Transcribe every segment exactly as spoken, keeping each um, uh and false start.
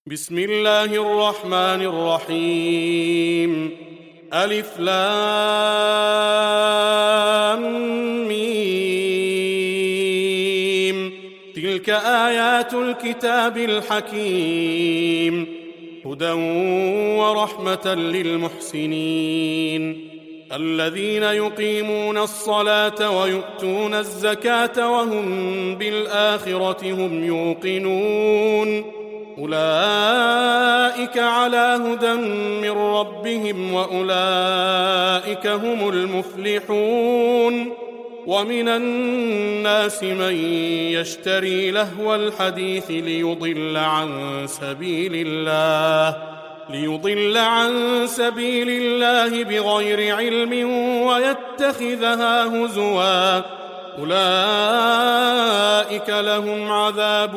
بسم الله الرحمن الرحيم. ألف لام ميم. تلك آيات الكتاب الحكيم، هدى ورحمة للمحسنين الذين يقيمون الصلاة ويؤتون الزكاة وهم بالآخرة هم يوقنون. أولئك على هدى من ربهم وأولئك هم المفلحون. ومن الناس من يشتري لهو الحديث ليضل عن سبيل الله ليضل عن سبيل الله بغير علم ويتخذها هزوا، أولئك لهم عذاب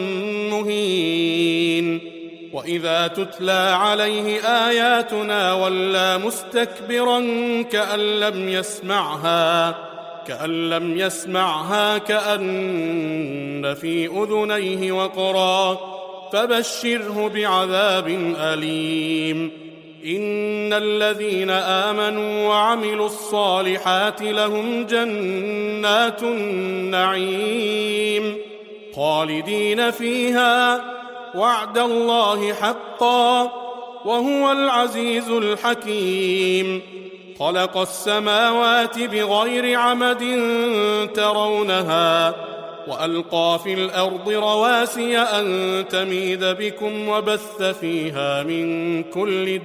مهين. وإذا تتلى عليه آياتنا ولى مستكبرا كأن لم يسمعها كأن لم يسمعها كأن في أذنيه وقرا، فبشره بعذاب أليم. إن الذين آمنوا وعملوا الصالحات لهم جنات النعيم خالدين فيها، وعد الله حقا، وهو العزيز الحكيم. خلق السماوات بغير عمد ترونها وألقى في الأرض رواسي أن تميد بكم وبث فيها من كل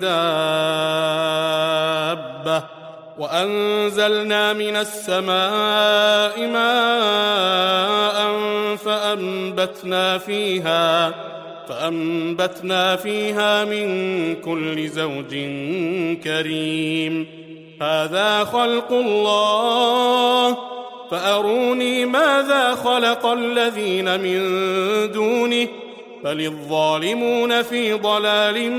دابة، وأنزلنا من السماء ماء فأنبتنا فيها فأنبتنا فيها من كل زوج كريم. هذا خلق الله، فأروني ماذا خلق الذين من دونه، بل الظالمون في ضلال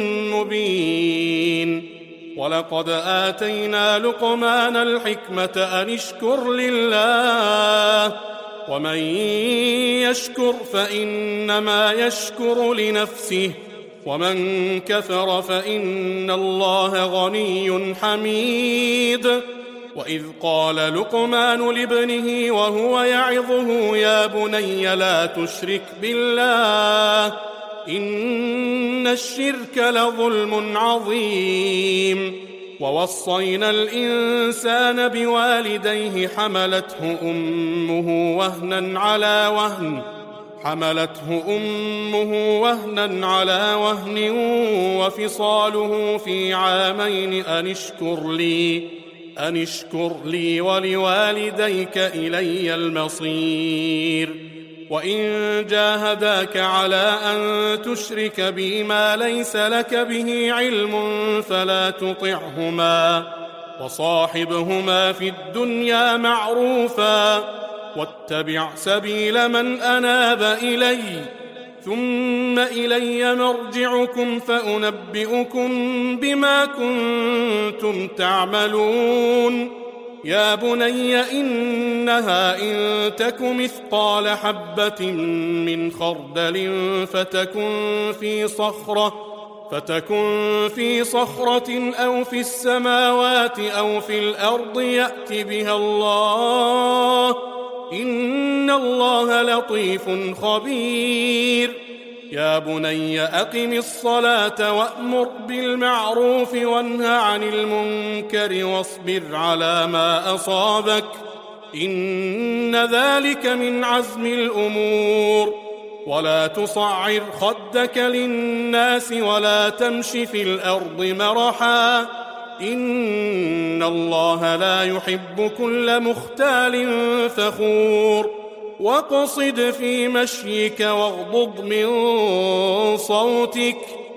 مبين. ولقد آتينا لقمان الحكمة أن اشكر لله، ومن يشكر فإنما يشكر لنفسه، ومن كفر فإن الله غني حميد. وإذ قال لقمان لابنه وهو يعظه يا بني لا تشرك بالله إن الشرك لظلم عظيم. ووصينا الإنسان بوالديه حملته أمه وهنا على وهن حملته أمه وهنا على وهن وفصاله في عامين أن اشكر لي أن اشكر لي ولوالديك إلي المصير. وإن جاهداك على أن تشرك بي ما ليس لك به علم فلا تطعهما، وصاحبهما في الدنيا معروفا، واتبع سبيل من أناب إلي، ثم إلي مرجعكم فأنبئكم بما كنتم تعملون. يا بني إنها إن تك مثقال حبة من خردل فتكن في صخرة فتكن في صخرة أو في السماوات أو في الأرض يأت بها الله، إن الله لطيف خبير. يا بني أقم الصلاة وأمر بالمعروف وانه عن المنكر واصبر على ما أصابك، إن ذلك من عزم الأمور. ولا تصعر خدك للناس ولا تمش في الأرض مرحا، إن الله لا يحب كل مختال فخور. واقصد في مشيك واغضض من صوتك،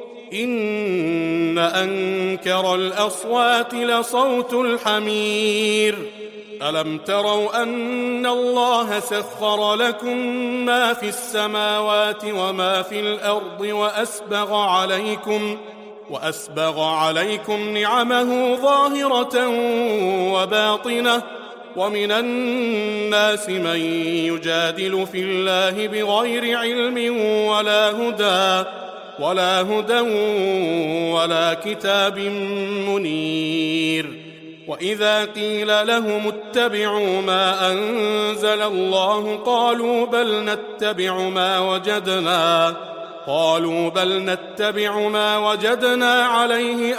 إن أنكر الأصوات لصوت الحمير. ألم تروا أن الله سخر لكم ما في السماوات وما في الأرض وأسبغ عليكم وأسبغ عليكم نعمه ظاهرة وباطنة، ومن الناس من يجادل في الله بغير علم ولا هدى ولا هدى ولا كتاب منير. وإذا قيل لهم اتبعوا ما أنزل الله قالوا بل نتبع ما وجدنا قالوا بل نتبع ما وجدنا عليه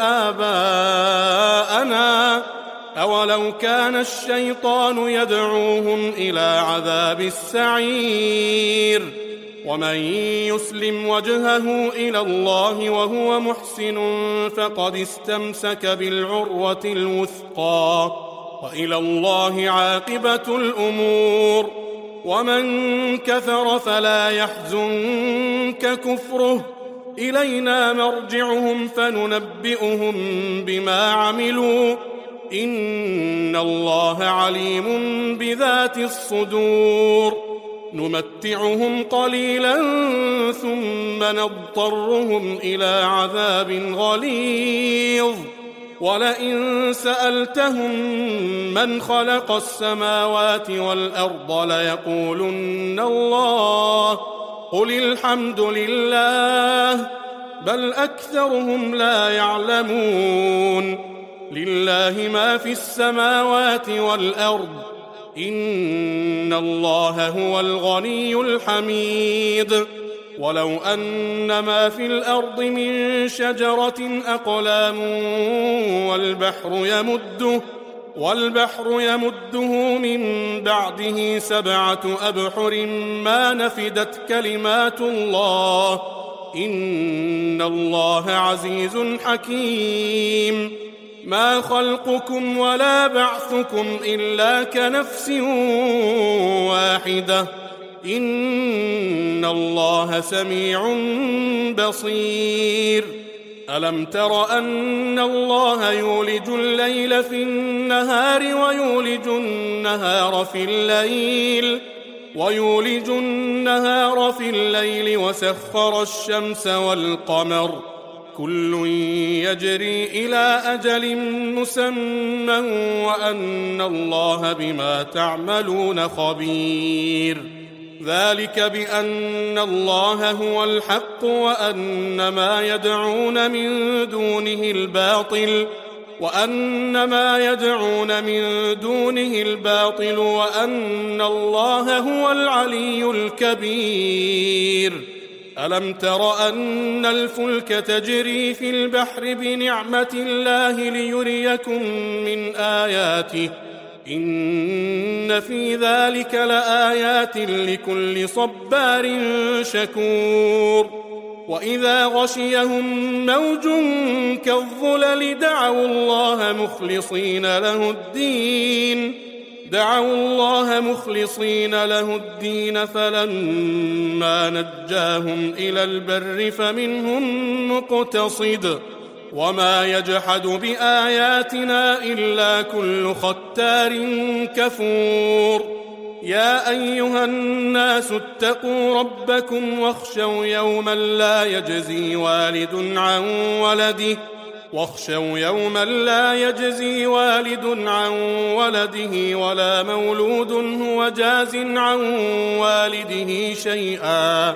آباءنا أولو كان الشيطان يدعوهم إلى عذاب السعير. ومن يسلم وجهه إلى الله وهو محسن فقد استمسك بالعروة الوثقى وإلى الله عاقبة الأمور. ومن كفر فلا يحزنك كفره إلينا مرجعهم فننبئهم بما عملوا إن الله عليم بذات الصدور. نمتعهم قليلا ثم نضطرهم إلى عذاب غليظ. ولئن سألتهم من خلق السماوات والأرض ليقولن الله قل الحمد لله بل أكثرهم لا يعلمون. لله ما في السماوات والأرض إن الله هو الغني الحميد. ولو أن ما في الأرض من شجرة أقلام والبحر يمده والبحر يمده من بعده سبعة أبحر ما نفدت كلمات الله إن الله عزيز حكيم. ما خلقكم ولا بعثكم إلا كنفس واحدة إن الله سميع بصير. ألم تر أن الله يولج الليل في النهار ويولج النهار في الليل ويولج النهار في الليل وسخر الشمس والقمر كل يجري إلى أجل مسمى وأن الله بما تعملون خبير. ذلك بأن الله هو الحق وأن ما يدعون من دونه الباطل وأن ما يدعون من دونه الباطل وأن الله هو العلي الكبير. ألم تر أن الفلك تجري في البحر بنعمة الله ليريكم من آياته إن في ذلك لآيات لكل صبار شكور. وإذا غشيهم موج كالظلل دعوا الله مخلصين له الدين دعوا الله مخلصين له الدين فلما نجاهم إلى البر فمنهم مقتصد وما يجحد بآياتنا إلا كل ختار كفور. يا أيها الناس اتقوا ربكم واخشوا يوما لا يجزي والد عن ولده واخشوا يوما لا يجزي والد عن ولده ولا مولود هو جاز عن والده شيئا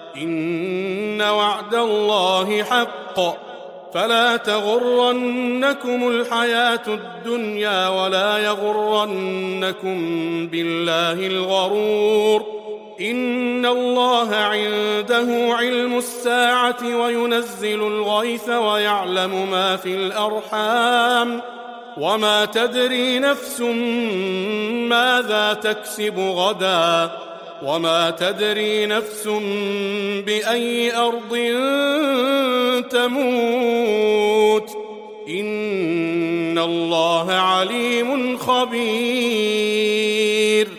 إن وعد الله حق فلا تغرنكم الحياة الدنيا ولا يغرنكم بالله الغرور. إن الله عنده علم الساعة وينزل الغيث ويعلم ما في الأرحام وما تدري نفس ماذا تكسب غدا وما تدري نفس بأي أرض تموت إن الله عليم خبير.